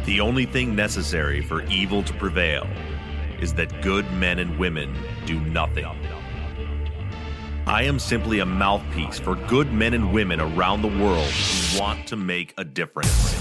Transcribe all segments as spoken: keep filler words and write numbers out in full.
The only thing necessary for evil to prevail is that good men and women do nothing. I am simply a mouthpiece for good men and women around the world who want to make a difference.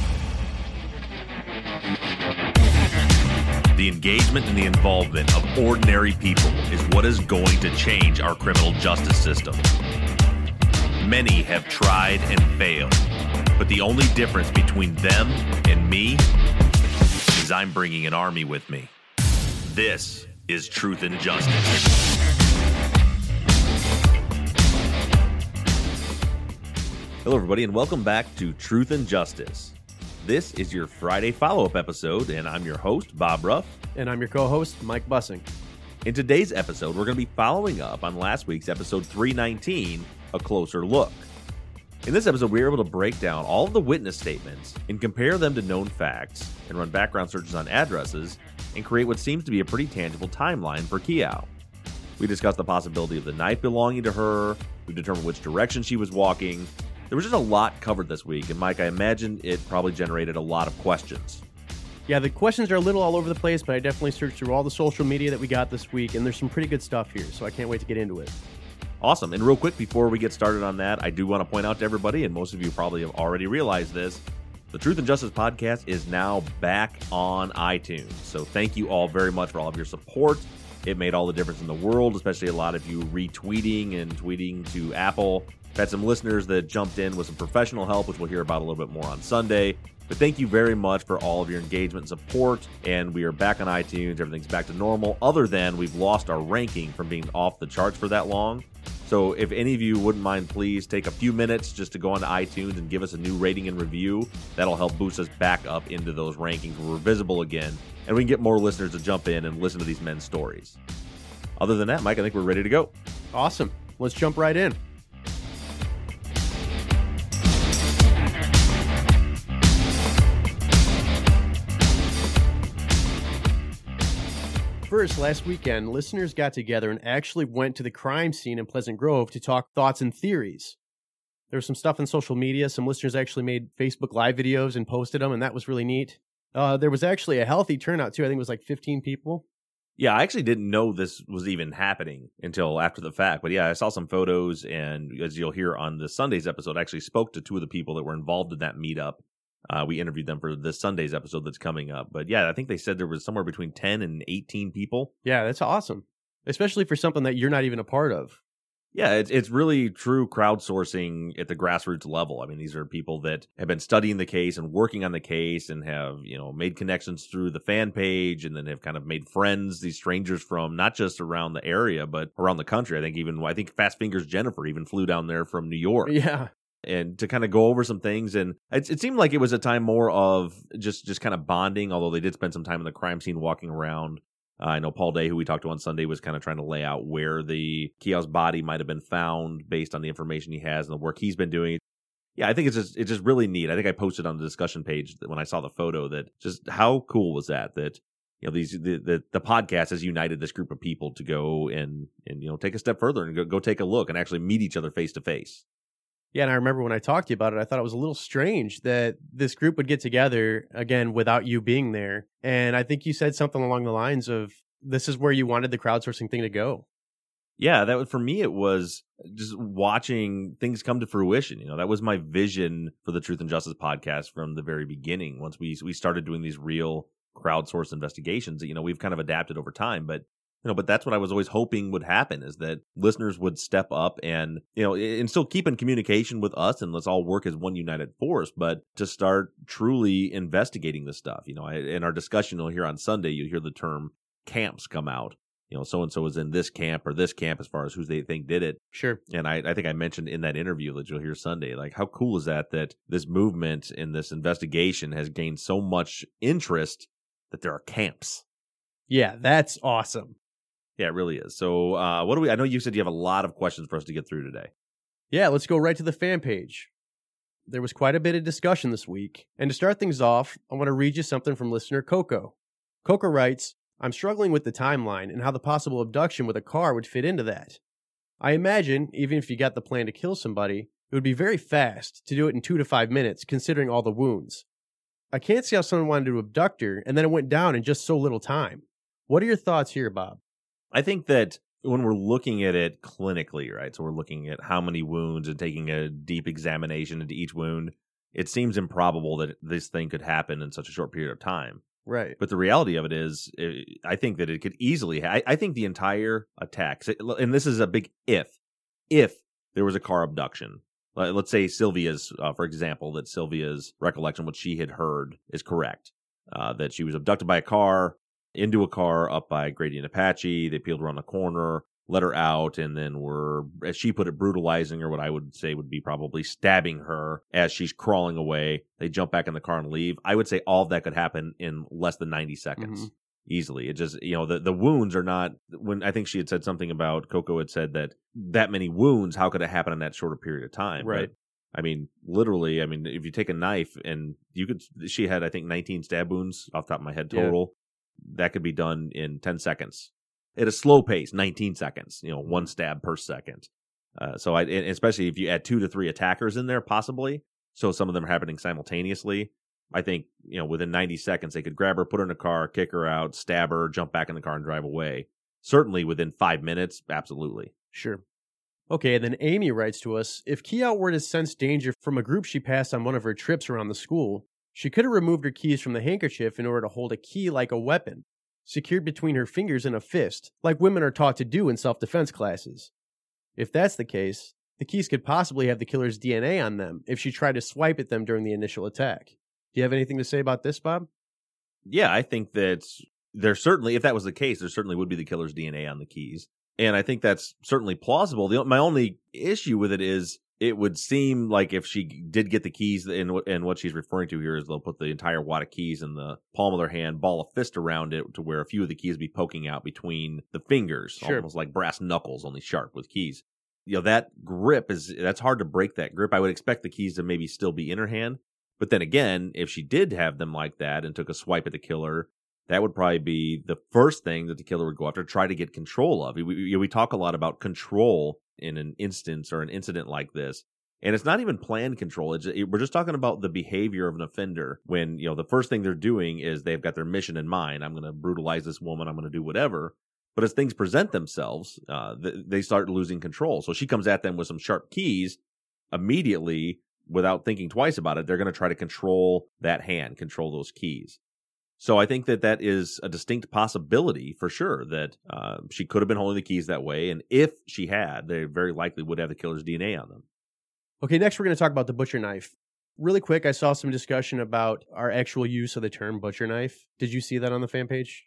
The engagement and the involvement of ordinary people is what is going to change our criminal justice system. Many have tried and failed, but the only difference between them and me is I'm bringing an army with me. This is Truth and Justice. Hello, everybody, and welcome back to Truth and Justice. This is your Friday follow-up episode, and I'm your host, Bob Ruff. And I'm your co-host, Mike Bussing. In today's episode, we're going to be following up on last week's episode three nineteen, A Closer Look. In this episode, we were able to break down all of the witness statements and compare them to known facts and run background searches on addresses and create what seems to be a pretty tangible timeline for Kiao. We discussed the possibility of the knife belonging to her. We determined which direction she was walking. There was just a lot covered this week, and Mike, I imagine it probably generated a lot of questions. Yeah, the questions are a little all over the place, but I definitely searched through all the social media that we got this week, and there's some pretty good stuff here, so I can't wait to get into it. Awesome. And real quick, before we get started on that, I do want to point out to everybody, and most of you probably have already realized this, the Truth and Justice podcast is now back on iTunes. So thank you all very much for all of your support. It made all the difference in the world, especially a lot of you retweeting and tweeting to Apple. I've had some listeners that jumped in with some professional help, which we'll hear about a little bit more on Sunday. But thank you very much for all of your engagement and support. And we are back on iTunes. Everything's back to normal, other than we've lost our ranking from being off the charts for that long. So if any of you wouldn't mind, please take a few minutes just to go onto iTunes and give us a new rating and review. That'll help boost us back up into those rankings where we're visible again, and we can get more listeners to jump in and listen to these men's stories. Other than that, Mike, I think we're ready to go. Awesome. Let's jump right in. First, last weekend, listeners got together and actually went to the crime scene in Pleasant Grove to talk thoughts and theories. There was some stuff on social media. Some listeners actually made Facebook Live videos and posted them, and that was really neat. Uh, there was actually a healthy turnout, too. I think it was like fifteen people. Yeah, I actually didn't know this was even happening until after the fact. But yeah, I saw some photos, and as you'll hear on the Sunday's episode, I actually spoke to two of the people that were involved in that meetup. Uh, we interviewed them for this Sunday's episode that's coming up. But yeah, I think they said there was somewhere between ten and eighteen people. Yeah, that's awesome. Especially for something that you're not even a part of. Yeah, it's it's really true crowdsourcing at the grassroots level. I mean, these are people that have been studying the case and working on the case and have, you know, made connections through the fan page and then have kind of made friends, these strangers from not just around the area, but around the country. I think even, I think Fast Fingers Jennifer even flew down there from New York. Yeah. And to kind of go over some things. And it, it seemed like it was a time more of just, just kind of bonding, although they did spend some time in the crime scene walking around. Uh, I know Paul Day, who we talked to on Sunday, was kind of trying to lay out where the Kiao's body might have been found based on the information he has and the work he's been doing. Yeah, I think it's just, it's just really neat. I think I posted on the discussion page that when I saw the photo that just how cool was that, that, you know, these, the, the, the podcast has united this group of people to go and, and, you know, take a step further and go, go take a look and actually meet each other face to face. Yeah, and I remember when I talked to you about it, I thought it was a little strange that this group would get together, again, without you being there. And I think you said something along the lines of, this is where you wanted the crowdsourcing thing to go. Yeah, that was, for me, it was just watching things come to fruition. You know, that was my vision for the Truth and Justice podcast from the very beginning. Once we we started doing these real crowdsourced investigations, you know, we've kind of adapted over time, but You know, but that's what I was always hoping would happen, is that listeners would step up and, you know, and still keep in communication with us and let's all work as one united force, but to start truly investigating this stuff. You know, I, in our discussion you'll hear on Sunday, you hear the term camps come out. You know, so-and-so is in this camp or this camp as far as who they think did it. Sure. And I, I think I mentioned in that interview that you'll hear Sunday, like, how cool is that, that this movement and this investigation has gained so much interest that there are camps. Yeah, that's awesome. Yeah, it really is. So uh, what do we, I know you said you have a lot of questions for us to get through today. Yeah, let's go right to the fan page. There was quite a bit of discussion this week. And to start things off, I want to read you something from listener Coco. Coco writes, I'm struggling with the timeline and how the possible abduction with a car would fit into that. I imagine, even if you got the plan to kill somebody, it would be very fast to do it in two to five minutes, considering all the wounds. I can't see how someone wanted to abduct her, and then it went down in just so little time. What are your thoughts here, Bob? I think that when we're looking at it clinically, right, so we're looking at how many wounds and taking a deep examination into each wound, it seems improbable that this thing could happen in such a short period of time. Right. But the reality of it is, I think that it could easily, ha- I think the entire attack, and this is a big if, if there was a car abduction. Let's say Sylvia's, uh, for example, that Sylvia's recollection, what she had heard, is correct. Uh, that she was abducted by a car, into a car up by Grady and Apache. They peeled around the corner, let her out, and then were, as she put it, brutalizing her, what I would say would be probably stabbing her as she's crawling away. They jump back in the car and leave. I would say all of that could happen in less than ninety seconds. Mm-hmm. Easily. It just, you know, the, the wounds are not, when I think she had said something about, Coco had said that that many wounds, how could it happen in that shorter period of time? Right. But, I mean, literally, I mean, if you take a knife and you could, she had, I think, nineteen stab wounds off the top of my head total. Yeah. That could be done in ten seconds. At a slow pace, nineteen seconds, you know, one stab per second. Uh, so I, especially if you add two to three attackers in there, possibly, so some of them are happening simultaneously. I think, you know, within ninety seconds, they could grab her, put her in a car, kick her out, stab her, jump back in the car and drive away. Certainly within five minutes, absolutely. Sure. Okay, and then Amy writes to us, if Kiao were to sense danger from a group she passed on one of her trips around the school, she could have removed her keys from the handkerchief in order to hold a key like a weapon, secured between her fingers in a fist, like women are taught to do in self-defense classes. If that's the case, the keys could possibly have the killer's D N A on them if she tried to swipe at them during the initial attack. Do you have anything to say about this, Bob? Yeah, I think that there certainly, if that was the case, there certainly would be the killer's D N A on the keys. And I think that's certainly plausible. The, my only issue with it is it would seem like if she did get the keys, and, and what she's referring to here is they'll put the entire wad of keys in the palm of their hand, ball a fist around it to where a few of the keys be poking out between the fingers, sure. Almost like brass knuckles, only sharp with keys. You know, that grip is, that's hard to break that grip. I would expect the keys to maybe still be in her hand. But then again, if she did have them like that and took a swipe at the killer, that would probably be the first thing that the killer would go after, try to get control of. We, we, we talk a lot about control in an instance or an incident like this. And it's not even planned control. It's, it, we're just talking about the behavior of an offender when, you know, the first thing they're doing is they've got their mission in mind. I'm going to brutalize this woman. I'm going to do whatever. But as things present themselves, uh, th- they start losing control. So she comes at them with some sharp keys immediately. Without thinking twice about it, they're going to try to control that hand, control those keys. So I think that that is a distinct possibility for sure that uh, she could have been holding the keys that way. And if she had, they very likely would have the killer's D N A on them. Okay, next we're going to talk about the butcher knife. Really quick, I saw some discussion about our actual use of the term butcher knife. Did you see that on the fan page?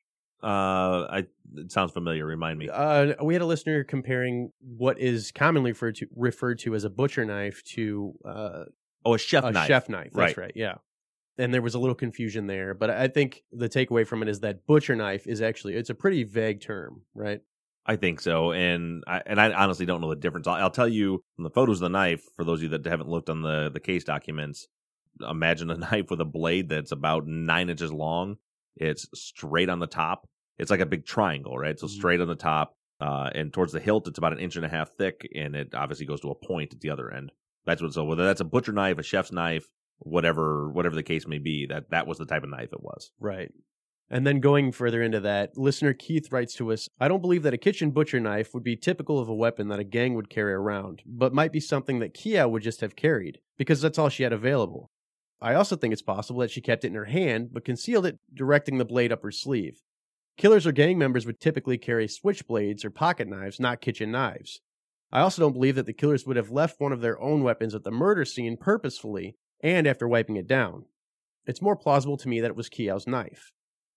Uh, I, it sounds familiar. Remind me. Uh, we had a listener comparing what is commonly referred to referred to as a butcher knife to uh, oh, a chef a knife. chef knife. That's right. right. Yeah, and there was a little confusion there, but I think the takeaway from it is that butcher knife is actually it's a pretty vague term, right? I think so, and I and I honestly don't know the difference. I'll, I'll tell you from the photos of the knife. For those of you that haven't looked on the the case documents, imagine a knife with a blade that's about nine inches long. It's straight on the top. It's like a big triangle, right? So straight on the top, uh, and towards the hilt, it's about an inch and a half thick, and it obviously goes to a point at the other end. That's what. So whether that's a butcher knife, a chef's knife, whatever, whatever the case may be, that that was the type of knife it was. Right. And then going further into that, listener Keith writes to us, I don't believe that a kitchen butcher knife would be typical of a weapon that a gang would carry around, but might be something that Kia would just have carried, because that's all she had available. I also think it's possible that she kept it in her hand, but concealed it, directing the blade up her sleeve. Killers or gang members would typically carry switchblades or pocket knives, not kitchen knives. I also don't believe that the killers would have left one of their own weapons at the murder scene purposefully and after wiping it down. It's more plausible to me that it was Kiao's knife.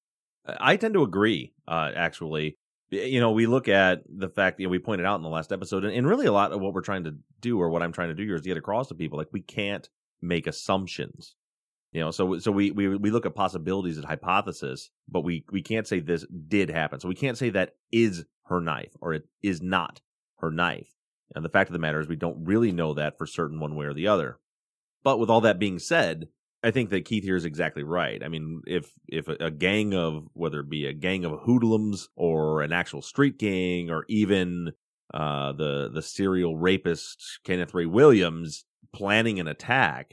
I tend to agree, uh, actually. You know, we look at the fact that, you know, we pointed out in the last episode, and, and really a lot of what we're trying to do, or what I'm trying to do here, is to get across to people, like, we can't make assumptions. You know, so so we, we we look at possibilities and hypothesis, but we, we can't say this did happen. So we can't say that is her knife, or it is not her knife. And the fact of the matter is we don't really know that for certain one way or the other. But with all that being said, I think that Keith here is exactly right. I mean, if if a, a gang of, whether it be a gang of hoodlums or an actual street gang, or even uh, the the serial rapist Kenneth Ray Williams planning an attack,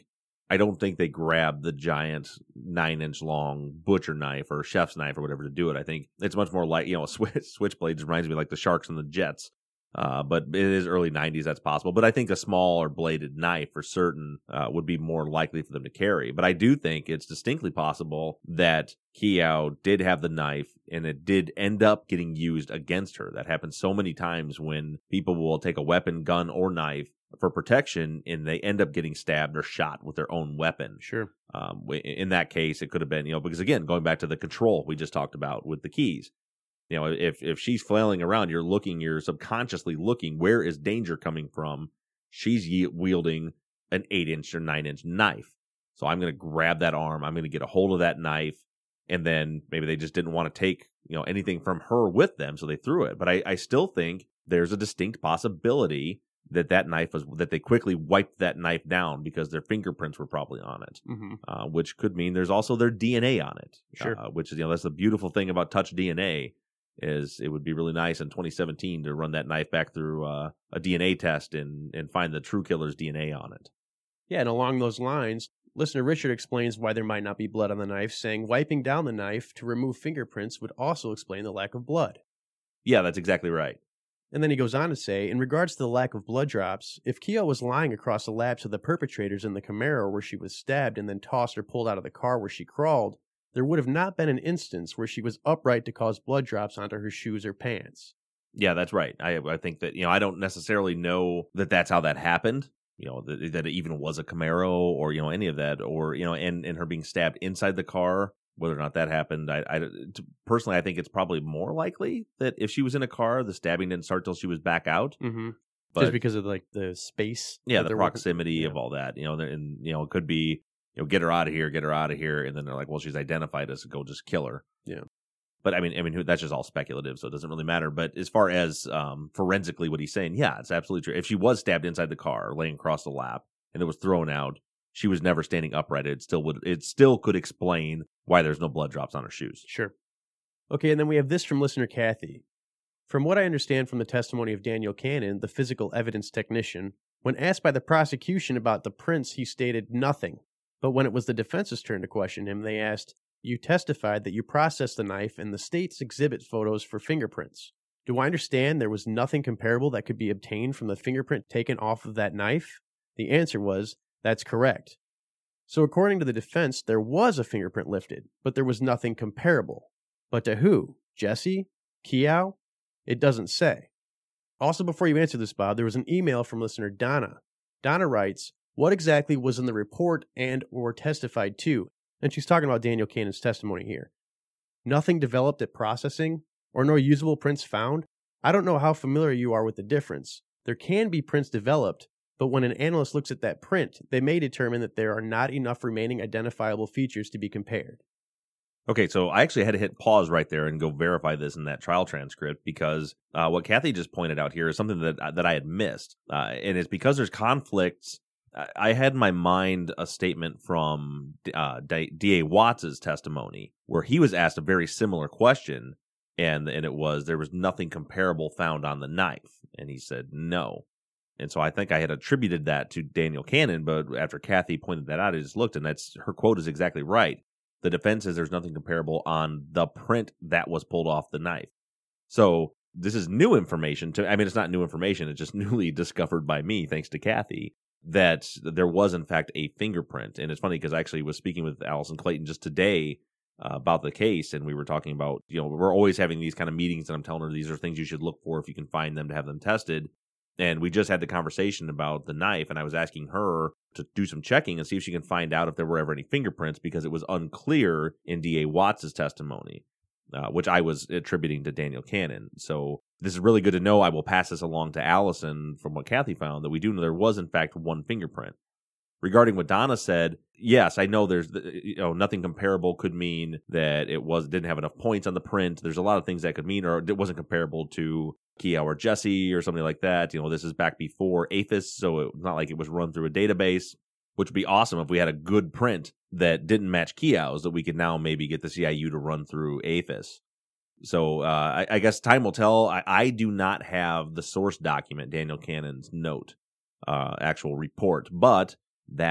I don't think they grabbed the giant nine-inch long butcher knife or chef's knife or whatever to do it. I think it's much more like, you know, switch, switchblade reminds me like the Sharks and the Jets. Uh, but it is early nineties, that's possible. But I think a small or bladed knife for certain uh, would be more likely for them to carry. But I do think it's distinctly possible that Kiao did have the knife and it did end up getting used against her. That happens so many times when people will take a weapon, gun, or knife for protection, and they end up getting stabbed or shot with their own weapon. Sure. Um, in that case, it could have been, you know, because again, going back to the control we just talked about with the keys, you know, if if she's flailing around, you're looking, you're subconsciously looking, where is danger coming from? She's wielding an eight inch or nine inch knife. So I'm going to grab that arm. I'm going to get a hold of that knife. And then maybe they just didn't want to take, you know, anything from her with them. So they threw it. But I, I still think there's a distinct possibility that that knife was, that they quickly wiped that knife down because their fingerprints were probably on it, mm-hmm. uh, which could mean there's also their D N A on it. Sure. Uh, which is, you know, that's the beautiful thing about touch D N A is it would be really nice in twenty seventeen to run that knife back through uh, a D N A test and, and find the true killer's D N A on it. Yeah, and along those lines, listener Richard explains why there might not be blood on the knife, saying wiping down the knife to remove fingerprints would also explain the lack of blood. Yeah, that's exactly right. And then he goes on to say, in regards to the lack of blood drops, if Kiao was lying across the laps of the perpetrators in the Camaro where she was stabbed and then tossed or pulled out of the car where she crawled, there would have not been an instance where she was upright to cause blood drops onto her shoes or pants. Yeah, that's right. I I think that, you know, I don't necessarily know that that's how that happened, you know, that, that it even was a Camaro or, you know, any of that, or, you know, and, and her being stabbed inside the car, whether or not that happened. I, I personally, I think it's probably more likely that if she was in a car, the stabbing didn't start till she was back out. Mm-hmm. But, just because of like the space. Yeah, the proximity yeah. of all that, you know, and, you know, it could be, you know, get her out of here, get her out of here. And then they're like, well, she's identified us, go just kill her. Yeah. But I mean, I mean, that's just all speculative, so it doesn't really matter. But as far as um, forensically what he's saying, yeah, it's absolutely true. If she was stabbed inside the car, laying across the lap, and it was thrown out, she was never standing upright. It still would, it still could explain why there's no blood drops on her shoes. Sure. Okay, and then we have this from listener Kathy. From what I understand from the testimony of Daniel Cannon, the physical evidence technician, when asked by the prosecution about the prints, he stated nothing. But when it was the defense's turn to question him, they asked, you testified that you processed the knife and the state's exhibit photos for fingerprints. Do I understand there was nothing comparable that could be obtained from the fingerprint taken off of that knife? The answer was, that's correct. So according to the defense, there was a fingerprint lifted, but there was nothing comparable. But to who? Jesse? Kiao? It doesn't say. Also, before you answer this, Bob, there was an email from listener Donna. Donna writes, what exactly was in the report and or testified to? And she's talking about Daniel Cannon's testimony here. Nothing developed at processing, or no usable prints found? I don't know how familiar you are with the difference. There can be prints developed, but when an analyst looks at that print, they may determine that there are not enough remaining identifiable features to be compared. Okay, so I actually had to hit pause right there and go verify this in that trial transcript because uh, what Kathy just pointed out here is something that that I had missed, uh, and it's because there's conflicts. I had in my mind a statement from uh, D A Watts' testimony where he was asked a very similar question, and and it was there was nothing comparable found on the knife, and he said no. And so I think I had attributed that to Daniel Cannon, but after Kathy pointed that out, I just looked, and that's her quote is exactly right. The defense says there's nothing comparable on the print that was pulled off the knife. So this is new information to I mean, it's not new information. It's just newly discovered by me, thanks to Kathy, that there was, in fact, a fingerprint. And it's funny because I actually was speaking with Allison Clayton just today uh, about the case, and we were talking about, you know, we're always having these kind of meetings, and I'm telling her these are things you should look for if you can find them to have them tested. And we just had the conversation about the knife, and I was asking her to do some checking and see if she can find out if there were ever any fingerprints, because it was unclear in D A Watts' testimony, uh, which I was attributing to Daniel Cannon. So this is really good to know. I will pass this along to Allison from what Kathy found, that we do know there was, in fact, one fingerprint. Regarding what Donna said, yes, I know there's, you know, nothing comparable could mean that it was didn't have enough points on the print. There's a lot of things that could mean, or it wasn't comparable to Kiao or Jesse or something like that. You know, this is back before A F I S, so it's not like it was run through a database, which would be awesome if we had a good print that didn't match Kiao's, that we could now maybe get the C I U to run through A F I S. So uh, I, I guess time will tell. I, I do not have the source document, Daniel Cannon's note, uh, actual report, but that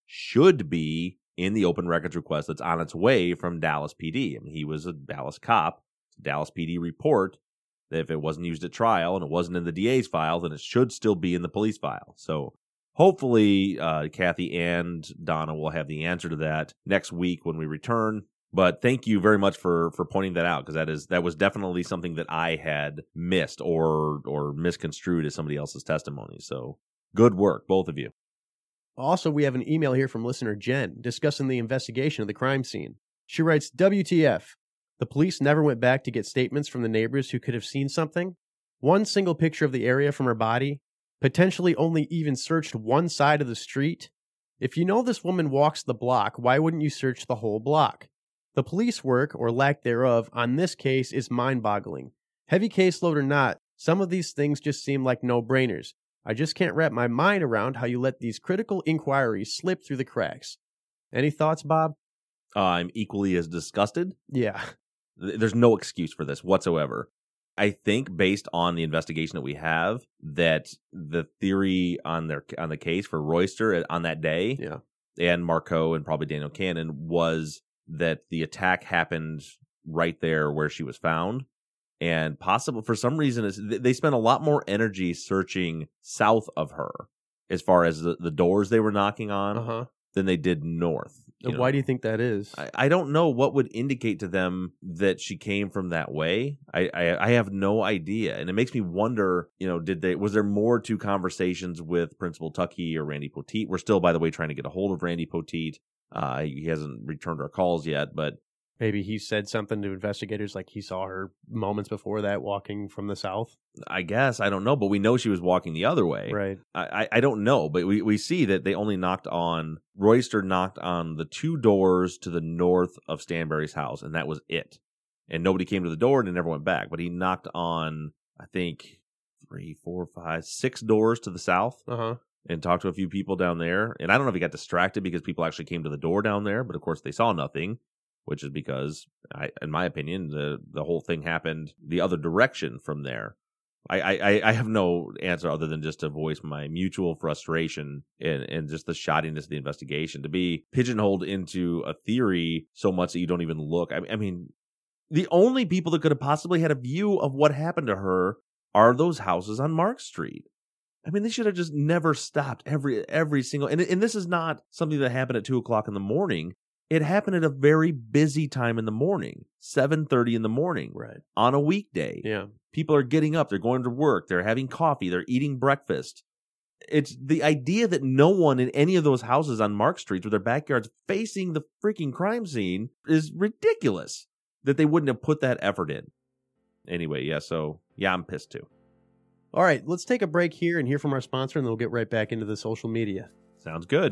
should be in the open records request that's on its way from Dallas P D. I mean, he was a Dallas cop. It's a Dallas P D report that if it wasn't used at trial and it wasn't in the D A's file, then it should still be in the police file. So hopefully uh, Kathy and Donna will have the answer to that next week when we return. But thank you very much for for pointing that out, because that is that was definitely something that I had missed or or misconstrued as somebody else's testimony. So good work, both of you. Also, we have an email here from listener Jen discussing the investigation of the crime scene. She writes, W T F. The police never went back to get statements from the neighbors who could have seen something. One single picture of the area from her body. Potentially only even searched one side of the street. If you know this woman walks the block, why wouldn't you search the whole block? The police work, or lack thereof, on this case is mind-boggling. Heavy caseload or not, some of these things just seem like no-brainers. I just can't wrap my mind around how you let these critical inquiries slip through the cracks. Any thoughts, Bob? Uh, I'm equally as disgusted. Yeah. There's no excuse for this whatsoever. I think based on the investigation that we have, that the theory on their on the case for Royster on that day, yeah, and Marco and probably Daniel Cannon, was that the attack happened right there where she was found. And possible for some reason, is they spent a lot more energy searching south of her as far as the, the doors they were knocking on uh-huh. than they did north. You know? Why do you think that is? I, I don't know what would indicate to them that she came from that way. I, I I have no idea, and it makes me wonder. You know, did they? Was there more to conversations with Principal Tuckey or Randy Poteet? We're still, by the way, trying to get a hold of Randy Poteet. Uh, he hasn't returned our calls yet, but maybe he said something to investigators, like he saw her moments before that walking from the south. I guess. I don't know, but we know she was walking the other way. Right. I, I, I don't know, but we, we see that they only knocked on, Royster knocked on the two doors to the north of Stanberry's house, and that was it. And nobody came to the door and it never went back. But he knocked on, I think, three, four, five, six doors to the south. Uh-huh. And talked to a few people down there. And I don't know if he got distracted because people actually came to the door down there, but of course they saw nothing. Which is because, I, in my opinion, the, the whole thing happened the other direction from there. I, I, I have no answer other than just to voice my mutual frustration and, and just the shoddiness of the investigation. To be pigeonholed into a theory so much that you don't even look. I, I mean, the only people that could have possibly had a view of what happened to her are those houses on Mark Street. I mean, they should have just never stopped every every single... And, and this is not something that happened at two o'clock in the morning. It happened at a very busy time in the morning, seven thirty in the morning, right, on a weekday. Yeah. People are getting up, they're going to work, they're having coffee, they're eating breakfast. It's the idea that no one in any of those houses on Mark Street with their backyards facing the freaking crime scene is ridiculous, that they wouldn't have put that effort in. Anyway, yeah, so, yeah, I'm pissed too. All right, let's take a break here and hear from our sponsor, and then we'll get right back into the social media. Sounds good.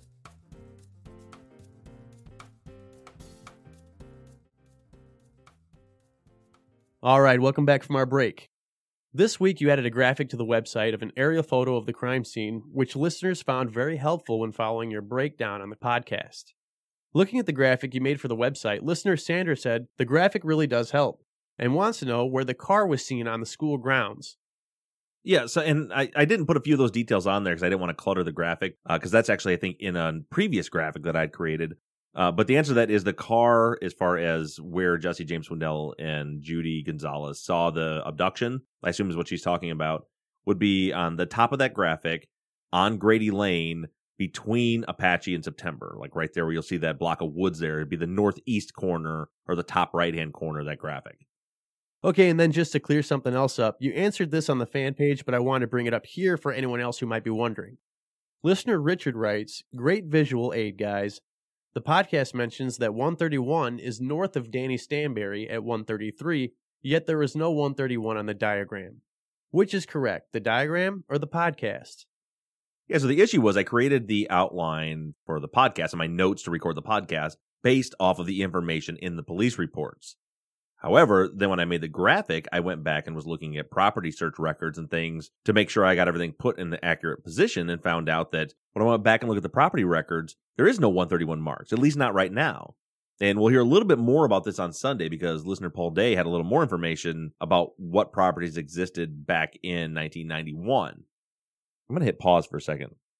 All right, welcome back from our break. This week, you added a graphic to the website of an aerial photo of the crime scene, which listeners found very helpful when following your breakdown on the podcast. Looking at the graphic you made for the website, listener Sandra said, the graphic really does help, and wants to know where the car was seen on the school grounds. Yeah, so and I, I didn't put a few of those details on there because I didn't want to clutter the graphic, because uh, that's actually, I think, in a previous graphic that I'd created. Uh, but the answer to that is the car, as far as where Jesse James Swindell and Judy Gonzalez saw the abduction, I assume is what she's talking about, would be on the top of that graphic on Grady Lane between Apache and September. Like right there where you'll see that block of woods there. It'd be the northeast corner or the top right-hand corner of that graphic. Okay, and then just to clear something else up, you answered this on the fan page, but I want to bring it up here for anyone else who might be wondering. Listener Richard writes, great visual aid, guys. The podcast mentions that one thirty-one is north of Danny Stanberry at one thirty-three, yet there is no one thirty-one on the diagram. Which is correct, the diagram or the podcast? Yeah, so the issue was I created the outline for the podcast and my notes to record the podcast based off of the information in the police reports. However, then when I made the graphic, I went back and was looking at property search records and things to make sure I got everything put in the accurate position, and found out that when I went back and looked at the property records, there is no one thirty-one marks, at least not right now. And we'll hear a little bit more about this on Sunday because listener Paul Day had a little more information about what properties existed back in nineteen ninety-one. I'm going to hit pause for a second.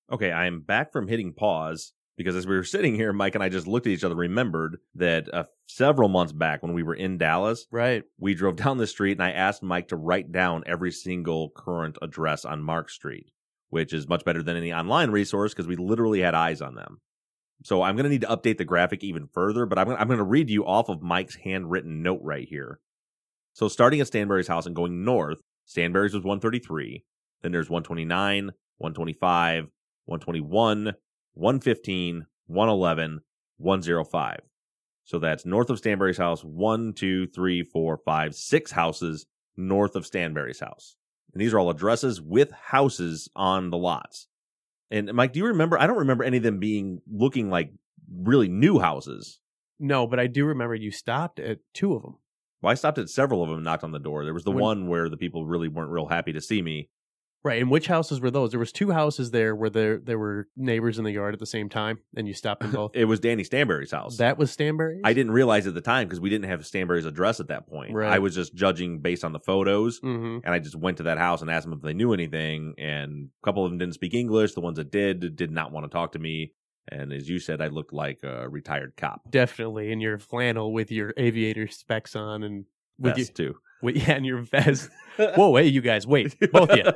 Okay, I am back from hitting pause because as we were sitting here, Mike and I just looked at each other, remembered that uh, several months back when we were in Dallas, Right. we drove down the street and I asked Mike to write down every single current address on Mark Street, which is much better than any online resource because we literally had eyes on them. So I'm going to need to update the graphic even further, but I'm going I'm going to read you off of Mike's handwritten note right here. So starting at Stanberry's house and going north, Stanberry's was one thirty-three, then there's one twenty-nine, one twenty-five, one twenty-one, one fifteen, one eleven, one oh five. So that's north of Stanberry's house, one, two, three, four, five, six houses north of Stanberry's house. And these are all addresses with houses on the lots. And Mike, do you remember? I don't remember any of them being looking like really new houses. No, but I do remember you stopped at two of them. Well, I stopped at several of them and knocked on the door. There was the When- one where the people really weren't real happy to see me. Right, and which houses were those? There was two houses there where there there were neighbors in the yard at the same time, and you stopped in both. It was Danny Stanberry's house. That was Stanberry's? I didn't realize at the time because we didn't have Stanberry's address at that point. Right. I was just judging based on the photos, Mm-hmm. and I just went to that house and asked them if they knew anything, and a couple of them didn't speak English. The ones that did did not want to talk to me, and as you said, I looked like a retired cop. Definitely, in your flannel with your aviator specs on, and with Vest, too. you, with, yeah, and your vest. Whoa, hey, you guys, wait, both of you,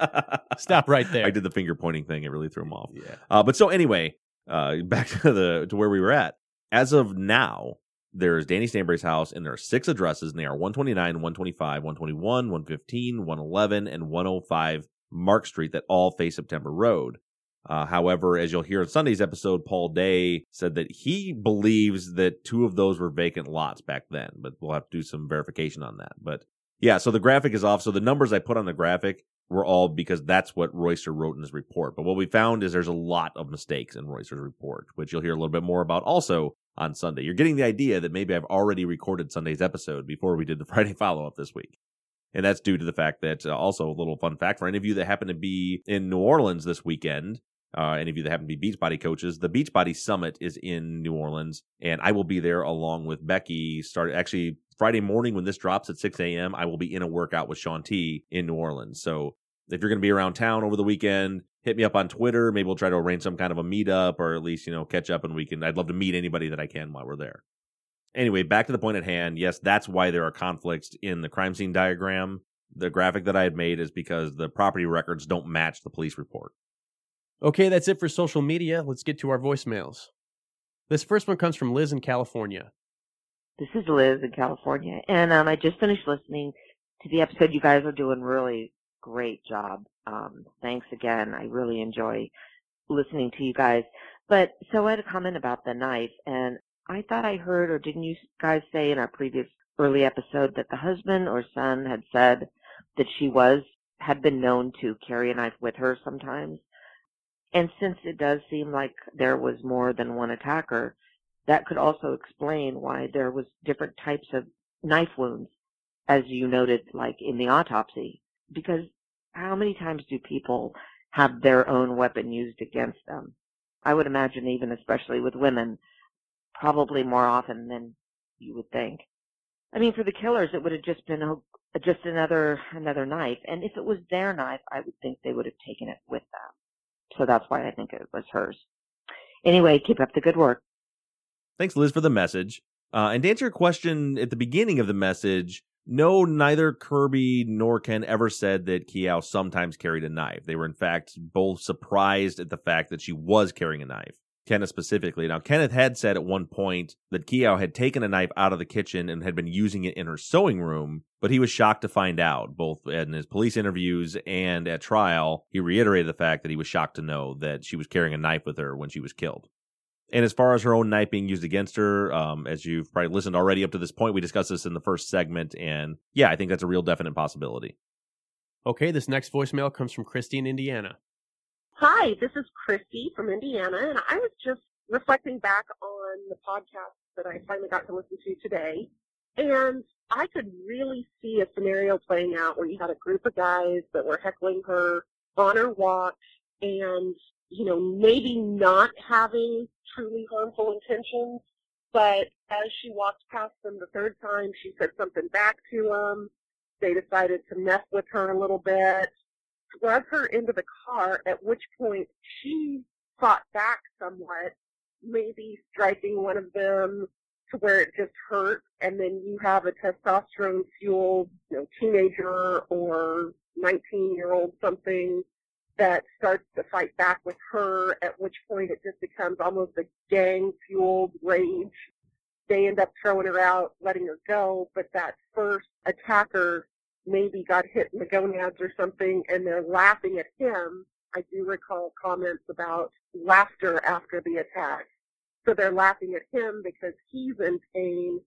stop right there. I did the finger pointing thing. It really threw them off. Yeah. Uh, but so anyway, uh, back to the to where we were at. As of now, there's Danny Stanberry's house, and there are six addresses, and they are one twenty-nine, one twenty-five, one twenty-one, one fifteen, one eleven, and one oh five Mark Street that all face September Road. Uh, however, as you'll hear in Sunday's episode, Paul Day said that he believes that two of those were vacant lots back then, but we'll have to do some verification on that. But yeah, so the graphic is off. So the numbers I put on the graphic were all because that's what Royster wrote in his report. But what we found is there's a lot of mistakes in Royster's report, which you'll hear a little bit more about also on Sunday. You're getting the idea that maybe I've already recorded Sunday's episode before we did the Friday follow-up this week. And that's due to the fact that, uh, also a little fun fact for any of you that happen to be in New Orleans this weekend, Uh, any of you that happen to be Beachbody coaches, the Beachbody Summit is in New Orleans, and I will be there along with Becky. Start actually Friday morning when this drops at six a.m. I will be in a workout with Shaun T in New Orleans. So if you're going to be around town over the weekend, hit me up on Twitter. Maybe we'll try to arrange some kind of a meetup, or at least, you know, catch up, and we can. I'd love to meet anybody that I can while we're there. Anyway, back to the point at hand. Yes, that's why there are conflicts in the crime scene diagram. The graphic that I had made is because the property records don't match the police report. Okay, that's it for social media. Let's get to our voicemails. This first one comes from Liz in California. This is Liz in California, and um, I just finished listening to the episode. You guys are doing really great job. Um, thanks again. I really enjoy listening to you guys. But so I had a comment about the knife, and I thought I heard, or didn't you guys say in our previous early episode that the husband or son had said that she was had been known to carry a knife with her sometimes? And since it does seem like there was more than one attacker, that could also explain why there was different types of knife wounds, as you noted, like in the autopsy. Because how many times do people have their own weapon used against them? I would imagine even especially with women, probably more often than you would think. I mean, for the killers, it would have just been a, just another another knife. And if it was their knife, I would think they would have taken it with them. So that's why I think it was hers. Anyway, keep up the good work. Thanks, Liz, for the message. Uh, and to answer your question at the beginning of the message, no, neither Kirby nor Ken ever said that Kiao sometimes carried a knife. They were, in fact, both surprised at the fact that she was carrying a knife. Kenneth specifically. Now, Kenneth had said at one point that Kiao had taken a knife out of the kitchen and had been using it in her sewing room, but he was shocked to find out, both in his police interviews and at trial. He reiterated the fact that he was shocked to know that she was carrying a knife with her when she was killed. And as far as her own knife being used against her, um, as you've probably listened already up to this point, we discussed this in the first segment, and yeah, I think that's a real definite possibility. Okay, this next voicemail comes from Christy in Indiana. Hi, this is Christy from Indiana, and I was just reflecting back on the podcast that I finally got to listen to today, and I could really see a scenario playing out where you had a group of guys that were heckling her on her walk and, you know, maybe not having truly harmful intentions, but as she walked past them the third time, she said something back to them. They decided to mess with her a little bit, drug her into the car, at which point she fought back somewhat, maybe striking one of them to where it just hurt, and then you have a testosterone-fueled, you know, teenager or nineteen-year-old something that starts to fight back with her, at which point it just becomes almost a gang-fueled rage. They end up throwing her out, letting her go, but that first attacker maybe got hit in the gonads or something, and they're laughing at him. I do recall comments about laughter after the attack. So they're laughing at him because he's in pain,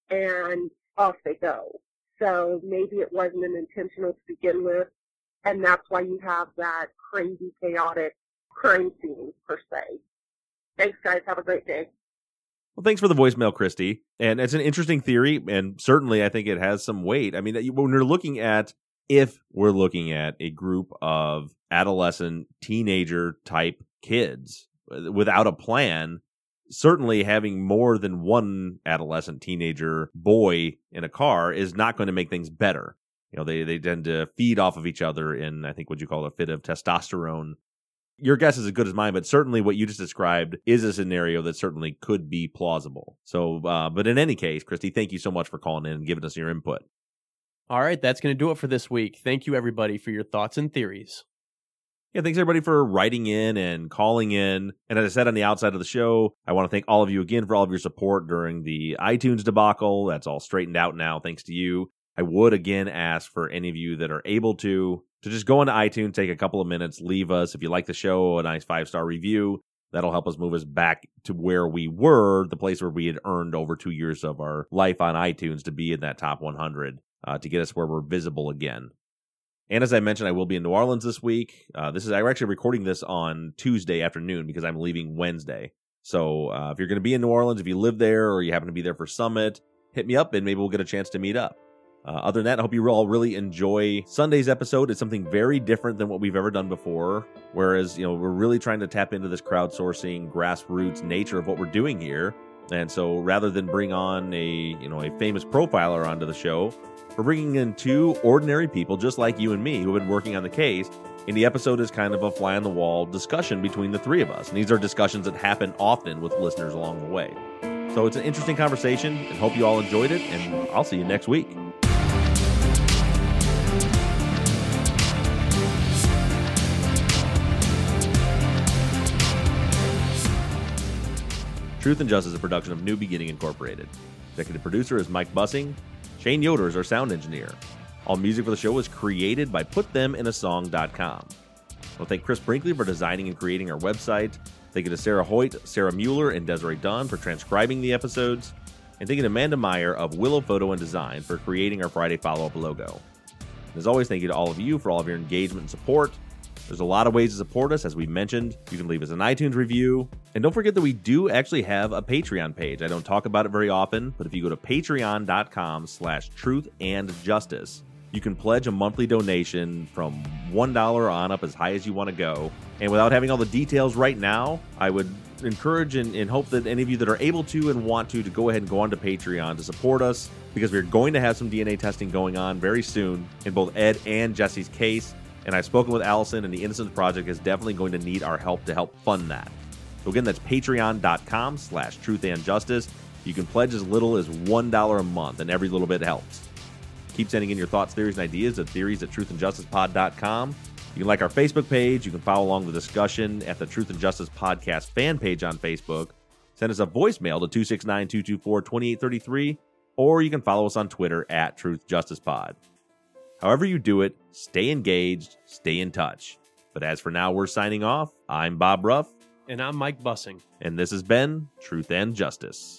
and off they go. So maybe it wasn't an intentional to begin with, and that's why you have that crazy, chaotic crime scene, per se. Thanks, guys. Have a great day. Well, thanks for the voicemail, Christy. And it's an interesting theory, and certainly I think it has some weight. I mean, when we're looking at, if we're looking at a group of adolescent, teenager-type kids without a plan, certainly having more than one adolescent, teenager boy in a car is not going to make things better. You know, they, they tend to feed off of each other in, I think, what you call a fit of testosterone. Your guess is as good as mine, but certainly what you just described is a scenario that certainly could be plausible. So, uh, but in any case, Christy, thank you so much for calling in and giving us your input. All right, that's going to do it for this week. Thank you, everybody, for your thoughts and theories. Yeah, thanks everybody for writing in and calling in. And as I said on the outside of the show, I want to thank all of you again for all of your support during the iTunes debacle. That's all straightened out now, thanks to you. I would again ask for any of you that are able to, to just go into iTunes, take a couple of minutes, leave us, if you like the show, a nice five-star review. That'll help us move us back to where we were, the place where we had earned over two years of our life on iTunes to be in that top one hundred, uh, to get us where we're visible again. And as I mentioned, I will be in New Orleans this week. Uh, this is I'm actually recording this on Tuesday afternoon because I'm leaving Wednesday. So uh, if you're going to be in New Orleans, if you live there or you happen to be there for Summit, hit me up and maybe we'll get a chance to meet up. Uh, other than that, I hope you all really enjoy Sunday's episode. It's something very different than what we've ever done before. Whereas, you know, we're really trying to tap into this crowdsourcing, grassroots nature of what we're doing here. And so rather than bring on a, you know, a famous profiler onto the show, we're bringing in two ordinary people just like you and me who have been working on the case. And the episode is kind of a fly-on-the-wall discussion between the three of us. And these are discussions that happen often with listeners along the way. So it's an interesting conversation, and hope you all enjoyed it, and I'll see you next week. Truth and Justice is a production of New Beginning Incorporated. Executive producer is Mike Bussing. Shane Yoder is our sound engineer. All music for the show was created by put them in a song dot com. I want to thank Chris Brinkley for designing and creating our website. Thank you to Sarah Hoyt, Sarah Mueller, and Desiree Dunn for transcribing the episodes. And thank you to Amanda Meyer of Willow Photo and Design for creating our Friday follow-up logo. And as always, thank you to all of you for all of your engagement and support. There's a lot of ways to support us, as we mentioned. You can leave us an iTunes review. And don't forget that we do actually have a Patreon page. I don't talk about it very often, but if you go to patreon.com slash truth and justice, you can pledge a monthly donation from one dollar on up as high as you want to go. And without having all the details right now, I would encourage and, and hope that any of you that are able to and want to, to go ahead and go on to Patreon to support us, because we're going to have some D N A testing going on very soon in both Ed and Jesse's case. And I've spoken with Allison, and the Innocence Project is definitely going to need our help to help fund that. So again, that's patreon.com slash truth and justice. You can pledge as little as one dollar a month, and every little bit helps. Keep sending in your thoughts, theories, and ideas at theories at truth and justice pod dot com. You can like our Facebook page. You can follow along the discussion at the Truth and Justice Podcast fan page on Facebook. Send us a voicemail to two six nine, two two four, two eight three three, or you can follow us on Twitter at Truth Justice Pod. However you do it, stay engaged, stay in touch. But as for now, we're signing off. I'm Bob Ruff. And I'm Mike Bussing. And this has been Truth and Justice.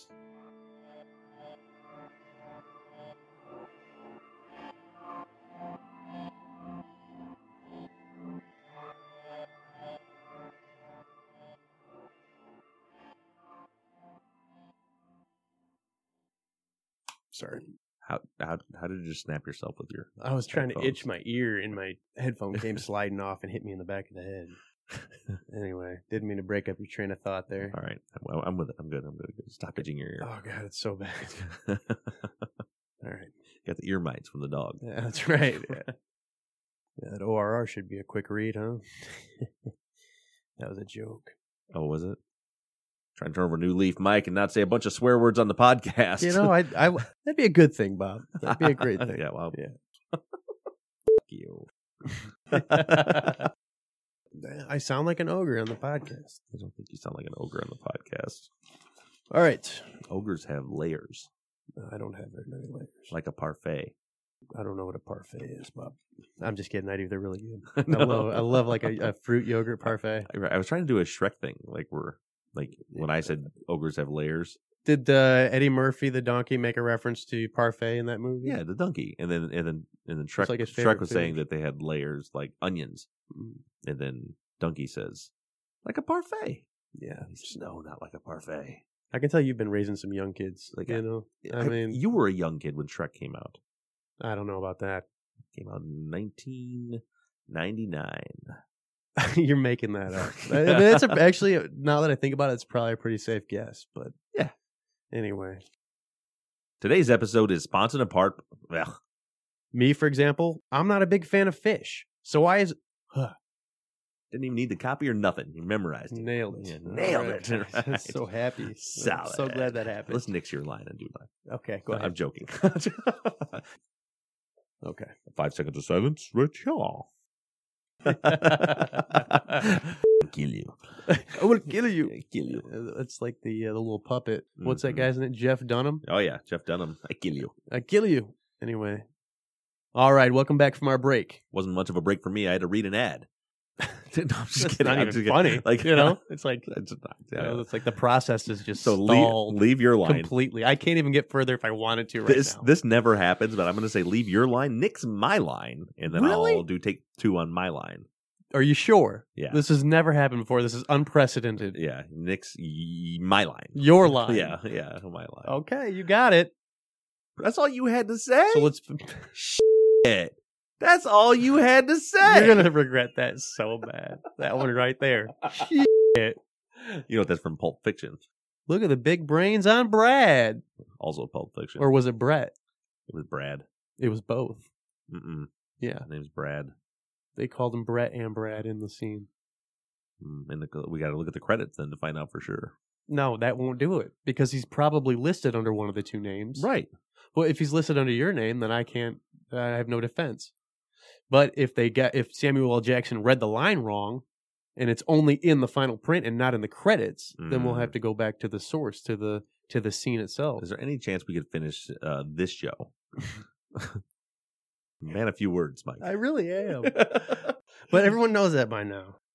Sorry. How how how did you just snap yourself with your I was trying headphones? to itch my ear, and my headphone came sliding off and hit me in the back of the head. Anyway, didn't mean to break up your train of thought there. All right. I'm, I'm with it. I'm good. I'm good. Stop itching your ear. Oh, God, it's so bad. All right. Got the ear mites from the dog. Yeah, that's right. Yeah. Yeah, That O R R should be a quick read, huh? That was a joke. Oh, was it? Trying to turn over a new leaf, Mike, and not say a bunch of swear words on the podcast. You know, I, I, that'd be a good thing, Bob. That'd be a great thing. Yeah, well, yeah. Fuck you. I sound like an ogre on the podcast. I don't think you sound like an ogre on the podcast. All right. Ogres have layers. I don't have very many layers. Like a parfait. I don't know what a parfait is, Bob. I'm just kidding. I do. They're really good. No. I love, I love like a, a fruit yogurt parfait. I, I was trying to do a Shrek thing, like we're like when I said ogres have layers. Did uh, Eddie Murphy the donkey make a reference to parfait in that movie? Yeah, the donkey, and then and then and then Shrek, like his Shrek favorite was food. saying that they had layers like onions, and then Donkey says like a parfait. Yeah. He says no, not like a parfait. I can tell you've been raising some young kids. Like, you know, I I- mean, you were a young kid when Shrek came out. I don't know about that. Came out in nineteen ninety-nine. You're making that up. I mean, it's a, actually, now that I think about it, it's probably a pretty safe guess. But Yeah. Anyway, Today's episode is sponsored in part. Well, me, for example, I'm not a big fan of fish. So why is huh, didn't even need the copy or nothing. You memorized it. nailed it? Yeah, nailed All it. right. I'm Right. so happy. I'm Solid. so glad that happened. Let's nix your line and do mine. Okay, go No, ahead. I'm joking. Okay. Five seconds of silence. Rich Shaw. Kill you. I will kill you. Kill you. Uh, It's like the uh, the little puppet. What's that Mhm. guy's name? Jeff Dunham. Oh yeah, Jeff Dunham. I kill you. I kill you. Anyway. All right, welcome back from our break. Wasn't much of a break for me. I had to read an ad. no, I'm just It's kidding. not I'm even just kidding. funny. Like you know, it's like it's not, you know, it's like the process is just so stalled leave, leave your line. completely. I can't even get further if I wanted to right This now. this never happens, but I'm going to say leave your line, nix my line, and then Really? I'll do take two on my line. Are you sure? Yeah. This has never happened before. This is unprecedented. Yeah, nix y- my line. Your line. Yeah, yeah, my line. Okay, you got it. That's all you had to say. So let's. Shit. That's all you had to say. You're gonna regret that so bad. That one right there. Shit. You know what? That's from Pulp Fiction. Look at the big brains on Brad. Also Pulp Fiction. Or was it Brett? it was Brad. It was both. Mm-mm. Yeah, His name's Brad. they called him Brett and Brad in the scene. Mm, and the, we got to look at the credits then to find out for sure. No, that won't do it because he's probably listed under one of the two names. Right. Well, if he's listed under your name, then I can't. I have no defense. But if they get if Samuel L. Jackson read the line wrong, and it's only in the final print and not in the credits, then we'll Mm. have to go back to the source, to the to the scene itself. Is there any chance we could finish uh, this show? Man, a few words, Mike. I really am. But everyone knows that by now.